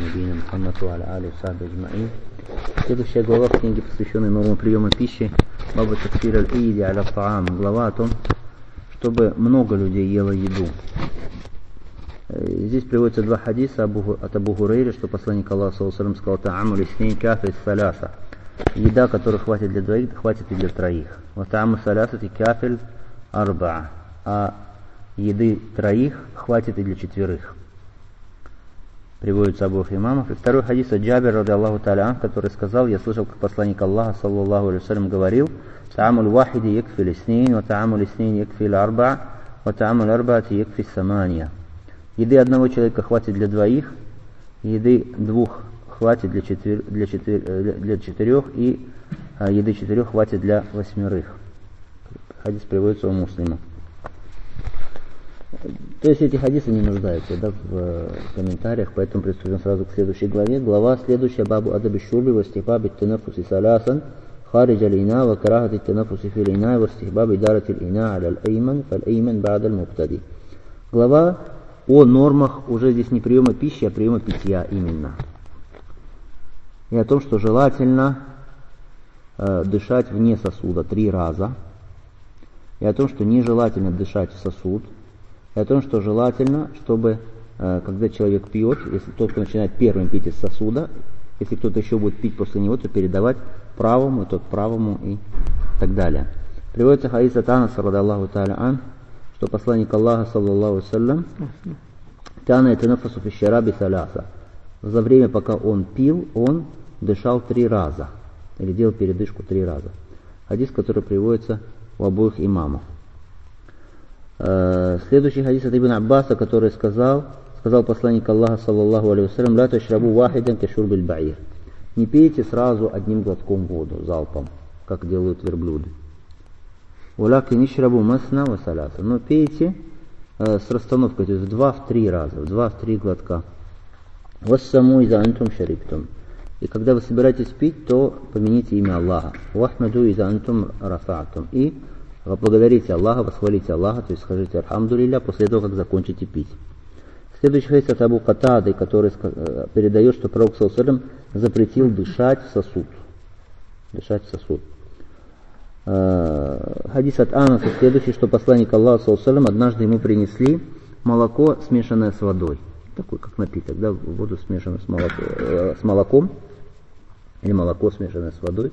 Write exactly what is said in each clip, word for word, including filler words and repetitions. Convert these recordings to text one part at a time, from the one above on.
набийина Мухаммаду ва аля алихи ва сахбихи аджмаин. Следующая глава в книге, посвященной нормам приема пищи, бабу такфир аль-иди аля таам, глава о том, чтобы много людей ело еду. Здесь приводятся два хадиса от Абу Хурейры, что посланник Аллаха саллаллаху алейхи ва саллям сказал: тааму лиснейн кафи из саляса. Еда, которая хватит для двоих, хватит и для троих. Ва тааму салясати кафиль арбаа. А еды троих хватит и для четверых. Приводится обоих имамов. И второй хадис от Джабира ради Аллаху та'аля, который сказал: я слышал, как посланник Аллаха саллаллаху алейхи ва саллям говорил: тааму ль-вахиди якфи лиснейн, ва тааму лиснейн якфи ль-арбаа, ва тааму ль-арбаати якфи самания. Еды одного человека хватит для двоих, еды двух хватит для, четвер, для, четвер, для четырех, и а, еды четырех хватит для восьмерых. Хадис приводится у Муслима. То есть эти хадисы не нуждаются, да, в комментариях, поэтому приступим сразу к следующей главе. Глава следующая: бабу адаби шурби ва стихбаби танафуси салясан харидж аль-ина ва карахати танафуси фил ина ва стихбаби дарати аль-ина аля аль-эйман фаль-эйман ба'да аль-муктади. Глава о нормах уже здесь не приема пищи, а приема питья именно. И о том, что желательно э, дышать вне сосуда три раза. И о том, что нежелательно дышать в сосуд. И о том, что желательно, чтобы, э, когда человек пьет, если тот, кто начинает первым пить из сосуда, если кто-то еще будет пить после него, то передавать правому, и тот правому, и так далее. Приводится хадис от Анаса радаллаху та'аля ан, что посланник Аллаха саллаллаху алейхи ва саллям кана ятанаффасу фи шараби саляса. За время, пока он пил, он дышал три раза, или делал передышку три раза. Хадис, который приводится у обоих имамов. Следующий хадис от Ибн Аббаса, который сказал, сказал посланник Аллаха саллаллаху алейхи ва саллям: ла ташрабу вахидан кашурбиль баир. Не пейте сразу одним глотком воду, залпом, как делают верблюды. Валакин ишрабу масна ва саляса. Но пейте э, с расстановкой, то есть в два, в три раза, в два, в три глотка. Вассаму иза антум шариптум. И когда вы собираетесь пить, то помяните имя Аллаха. Вахмаду иза антум рафаатум. И поблагодарите Аллаха, восхвалите Аллаха, то есть скажите альхамдулилля после того, как закончите пить. Следующий хадис от Абу Катады, который передает, что пророк саллаллаху алейхи ва саллям запретил дышать в сосуд. Дышать в сосуд. Хадис от Анаса следующий, что посланник Аллаха саллаллаху алейхи ва саллям однажды ему принесли молоко, смешанное с водой. Такой, как напиток, да, воду смешанную с, молоко, э, с молоком, или молоко, смешанное с водой.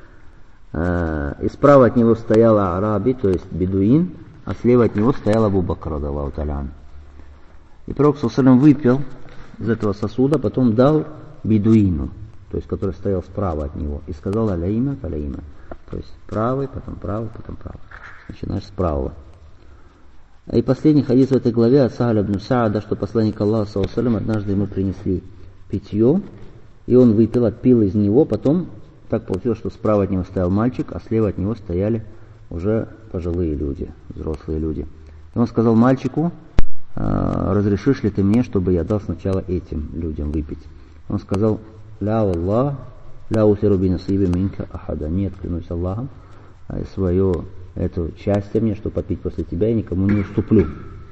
И справа от него стояла араби, то есть бедуин, а слева от него стоял Абу Бакр радаллаху та'аля. И пророк саллаллаху алейхи ва саллям выпил из этого сосуда, потом дал бедуину, то есть который стоял справа от него, и сказал: аляйма, аляйма. То есть правый, потом правый, потом правый. Начинаешь с правого. И последний хадис в этой главе от Сахля ибн Саада, что посланник Аллаха саллаллаху алейхи ва саллям однажды ему принесли питье, и он выпил, отпил из него, потом так получилось, что справа от него стоял мальчик, а слева от него стояли уже пожилые люди, взрослые люди. И он сказал мальчику: разрешишь ли ты мне, чтобы я дал сначала этим людям выпить? Он сказал: ля Аллах, ля усиру би насиби минка ахада. Нет, клянусь Аллахом, свое это счастье мне, что попить после тебя, я никому не уступлю.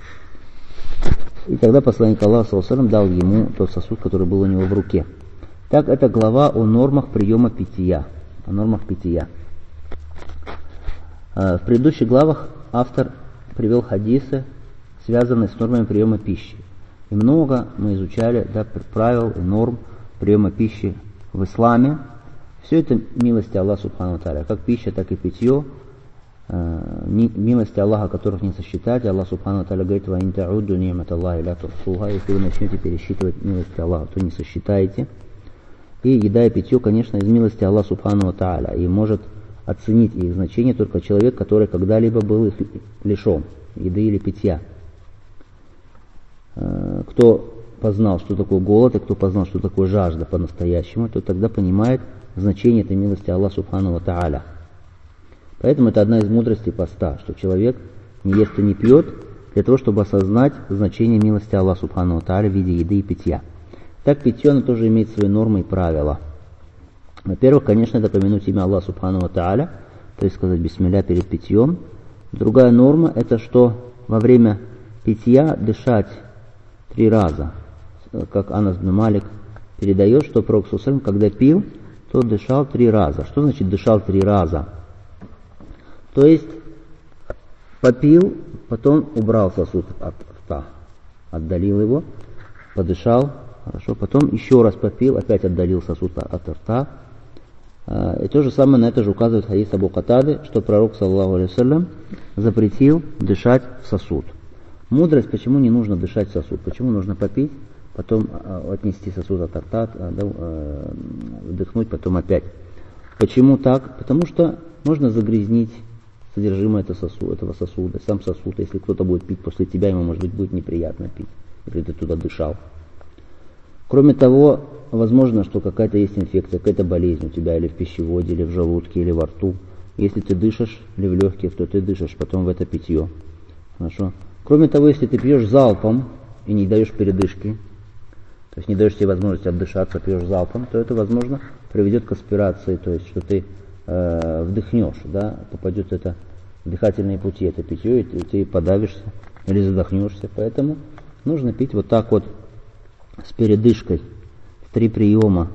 И тогда посланник Аллаха саллаллаху алейхи ва саллям дал ему тот сосуд, который был у него в руке. Так, это глава о нормах приема питья. О нормах питья. В предыдущих главах автор привел хадисы, связанные с нормами приема пищи. И много мы изучали, да, правил и норм приема пищи в исламе. Все это милости Аллаха субхану ва тааля, как пища, так и питье. Милости Аллаха, которых не сосчитать. Аллах субхану ва тааля говорит: ва ин та'удду ни'мат Аллахи ля тухсуха. Если вы начнете пересчитывать милости Аллаха, то не сосчитаете. И еда и питье, конечно, из милости Аллаха субхану ва тааля. И может оценить их значение только человек, который когда-либо был их лишен еды или питья. Кто познал, что такое голод, и кто познал, что такое жажда по-настоящему, то тогда понимает значение этой милости Аллаха субхану ва тааля. Поэтому это одна из мудростей поста, что человек не ест и не пьет для того, чтобы осознать значение милости Аллаха субхану ва тааля в виде еды и питья. Так питье, оно тоже имеет свои нормы и правила. Во-первых, конечно, это помянуть имя Аллаха субхану ва тааля, то есть сказать бисмилля перед питьем. Другая норма — это что во время питья дышать три раза, как Анас бин Малик передает, что Пророк ﷺ, когда пил, то дышал три раза. Что значит дышал три раза? То есть попил, потом убрал сосуд от рта, отдалил его, подышал, хорошо, потом еще раз попил, опять отдалил сосуд от рта. И то же самое на это же указывает хадис Абу Катады, что пророк, саллаллаху алейхи вассалям, запретил дышать в сосуд. Мудрость, почему не нужно дышать в сосуд, почему нужно попить, потом отнести сосуд от рта, вдохнуть, потом опять. Почему так? Потому что можно загрязнить содержимое этого сосуда, этого сосуда, сам сосуд. Если кто-то будет пить после тебя, ему, может быть, будет неприятно пить, если ты туда дышал. Кроме того, возможно, что какая-то есть инфекция, какая-то болезнь у тебя или в пищеводе, или в желудке, или во рту. Если ты дышишь, или в легких, то ты дышишь потом в это питье. Хорошо? Кроме того, если ты пьешь залпом и не даешь передышки, то есть не даешь себе возможности отдышаться, пьешь залпом, то это, возможно, приведет к аспирации, то есть что ты э, вдохнешь, да, попадет это в дыхательные пути, это питье, и ты, ты подавишься или задохнешься. Поэтому нужно пить вот так вот, с передышкой, в три приема,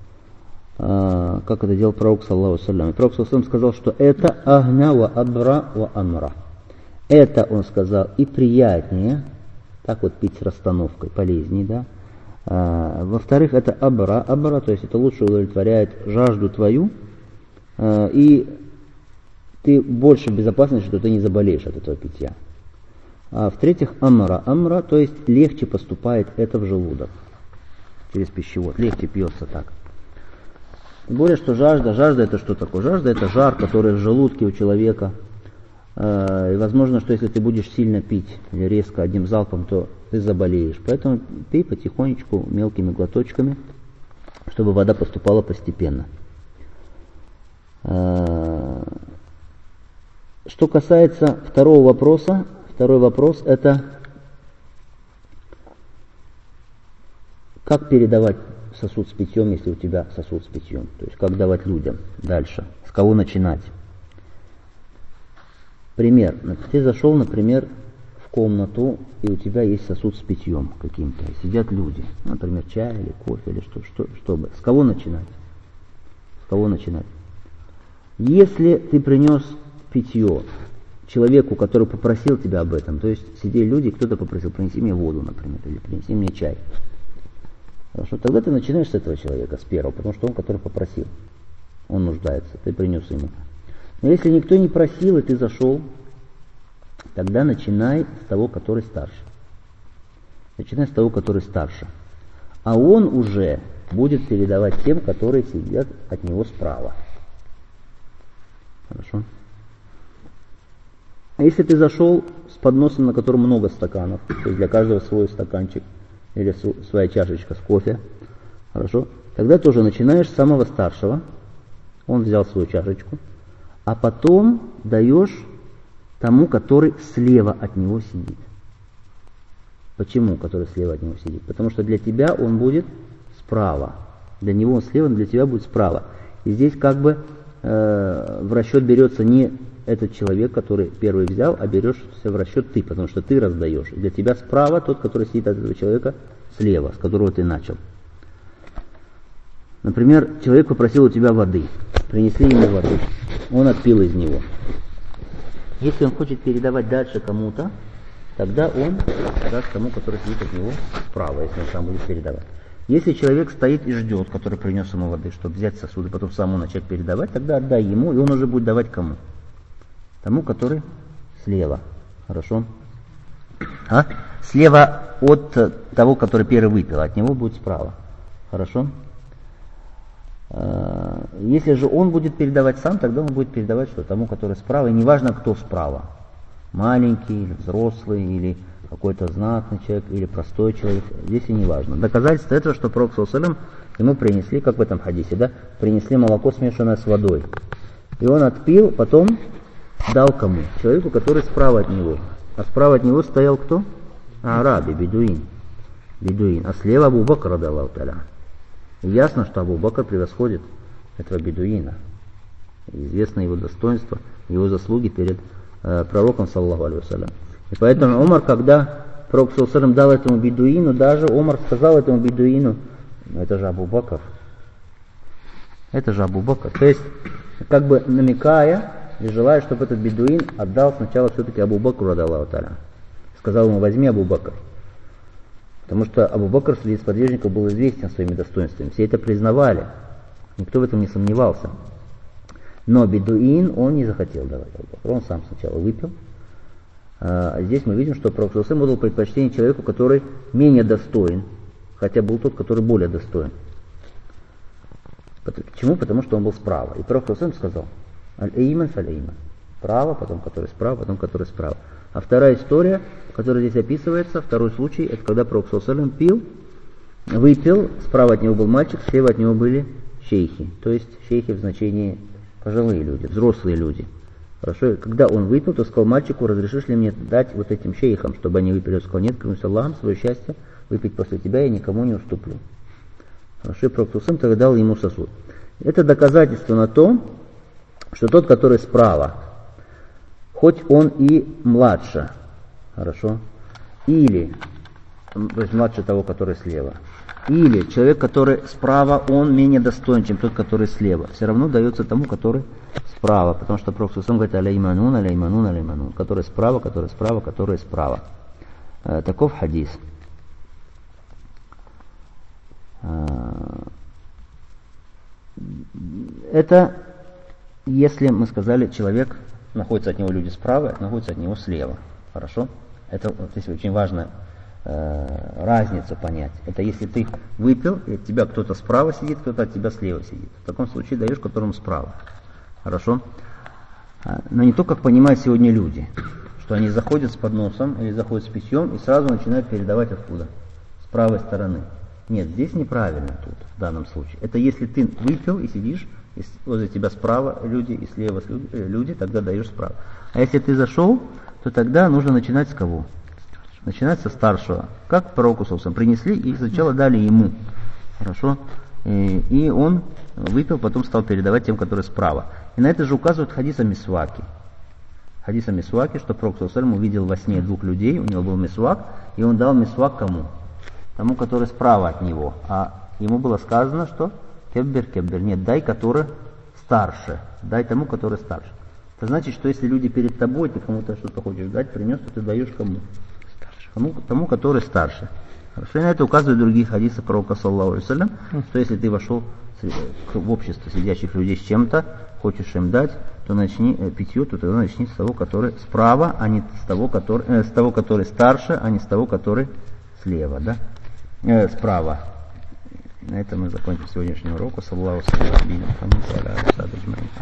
э, как это делал пророк, саллаллаху алейхи вассалям. И пророк, саллаллаху алейхи вассалям, сказал, что это агня ва абра ва амра. Это, он сказал, и приятнее, так вот пить с расстановкой, полезнее, да. А, во-вторых, это абра, абра, то есть это лучше удовлетворяет жажду твою, а, и ты больше в безопасности, что ты не заболеешь от этого питья. А в-третьих, амра, амра, то есть легче поступает это в желудок, через пищевод, легче пьется так. Тем более, что жажда, жажда это что такое? Жажда это жар, который в желудке у человека. И возможно, что если ты будешь сильно пить или резко одним залпом, то ты заболеешь. Поэтому пей потихонечку, мелкими глоточками, чтобы вода поступала постепенно. Что касается второго вопроса, второй вопрос это как передавать сосуд с питьем, если у тебя сосуд с питьем. То есть как давать людям дальше, с кого начинать. Пример. Ты зашел, например, в комнату, и у тебя есть сосуд с питьем каким-то. Сидят люди. Например, чай или кофе, или что, что, что бы. С кого начинать? С кого начинать? Если ты принес питье человеку, который попросил тебя об этом, то есть сидели люди, кто-то попросил, принеси мне воду, например, или принеси мне чай. Хорошо, тогда ты начинаешь с этого человека, с первого, потому что он, который попросил. Он нуждается, ты принес ему. Но если никто не просил, и ты зашел, тогда начинай с того, который старше. Начинай с того, который старше. А он уже будет передавать тем, которые сидят от него справа. Хорошо? А если ты зашел с подносом, на котором много стаканов, то есть для каждого свой стаканчик или своя чашечка с кофе, хорошо? Тогда тоже начинаешь с самого старшего. Он взял свою чашечку. А потом даешь тому, который слева от него сидит. Почему, который слева от него сидит? Потому что для тебя он будет справа. Для него он слева, для тебя будет справа. И здесь как бы э, в расчет берется не этот человек, который первый взял, а берешься в расчет ты, потому что ты раздаешь. Для тебя справа тот, который сидит от этого человека слева, с которого ты начал. Например, человек попросил у тебя воды. Принесли ему воду. Он отпил из него. Если он хочет передавать дальше кому-то, тогда он даст тому, который сидит от него справа, если он сам будет передавать. Если человек стоит и ждет, который принес ему воды, чтобы взять сосуд и потом самому начать передавать, тогда отдай ему, и он уже будет давать кому? Тому, который слева. Хорошо? А? Слева от того, который первый выпил, от него будет справа. Хорошо? Если же он будет передавать сам, тогда он будет передавать что тому, который справа. И неважно, кто справа. Маленький, или взрослый, или какой-то знатный человек, или простой человек. Здесь и неважно. Доказательство этого, что пророк саллаллаху алейхи вассалям ему принесли, как в этом хадисе, да, принесли молоко, смешанное с водой. И он отпил, потом дал кому? Человеку, который справа от него. А справа от него стоял кто? Араби, бедуин. Бедуин. А слева Абу Бакр, радиаллаху та'аля. И ясно, что Абу Бакр превосходит этого бедуина. Известно его достоинство, его заслуги перед э, пророком, саллаллаху алейхи вассалям. И поэтому Умар, когда пророк, саллаллаху алейхи вассалям, дал этому бедуину, даже Умар сказал этому бедуину, Но это же Абу Бакр. Это же Абу Бакр. То есть, как бы намекая и желая, чтобы этот бедуин отдал сначала все-таки Абу Бакру, радаллаху та'аля. Сказал ему: возьми, Абу Бакр. Потому что Абу Бакр среди сподвижников был известен своими достоинствами. Все это признавали. Никто в этом не сомневался. Но бедуин, он не захотел давать Абу Бакру. Он сам сначала выпил. А здесь мы видим, что пророк ﷺ отдал предпочтение человеку, который менее достоин, хотя был тот, который более достоин. Почему? Потому что он был справа. И пророк ﷺ сказал: аль-эйман фаль-эйман. Справа, потом который справа, потом который справа. А вторая история, которая здесь описывается, второй случай, это когда пророк ﷺ пил, выпил, справа от него был мальчик, слева от него были шейхи. То есть шейхи в значении пожилые люди, взрослые люди. Хорошо, когда он выпил, то сказал мальчику: разрешишь ли мне дать вот этим шейхам, чтобы они выпили? Он сказал: нет, клянусь Аллахом, свое счастье выпить после тебя я никому не уступлю. Хорошо, и пророк ﷺ тогда дал ему сосуд. Это доказательство на то, что тот, который справа, хоть он и младше, хорошо, или, то есть младше того, который слева, или человек, который справа, он менее достоин, чем тот, который слева, все равно дается тому, который справа, потому что пророк ﷺ говорит: алейманун, алейманун, алейманун, который справа, который справа, который справа. Э, таков хадис. Э, это, если мы сказали, человек, находится от него люди справа, находится от него слева. Хорошо? Это вот здесь очень важно э, разницу понять. Это если ты выпил, и от тебя кто-то справа сидит, кто-то от тебя слева сидит. В таком случае даешь которому справа. Хорошо? Но не то, как понимают сегодня люди, что они заходят с подносом или заходят с питьем и сразу начинают передавать откуда? С правой стороны. Нет, здесь неправильно тут, в данном случае. Это если ты выпил и сидишь, и возле тебя справа люди и слева люди, тогда даешь справа. А если ты зашел, то тогда нужно начинать с кого? Начинать со старшего. Как пророку собственно принесли и сначала дали ему. Хорошо? И, и он выпил, потом стал передавать тем, которые справа. И на это же указывают хадис о мисваке. Хадис о мисваке, что пророк ﷺ увидел во сне двух людей, у него был мисвак, и он дал мисвак кому? Тому, который справа от него. А ему было сказано, что кеббер, кеббер, нет, дай, который старше. Дай тому, который старше. Это значит, что если люди перед тобой, ты кому-то что-то хочешь дать, принес, то ты даешь кому? Тому, тому который старше. Хорошо, и на это указывают другие хадисы пророка, саллаллаху алейхи ва саллям, что если ты вошел в общество сидящих людей с чем-то, хочешь им дать, то начни э, питье, то тогда начни с того, который справа, а не с того, который, э, с того, который старше, а не с того, который слева, да? Э, справа. На этом мы закончим сегодняшний урок. Саллаллаху алейхи ва саллям.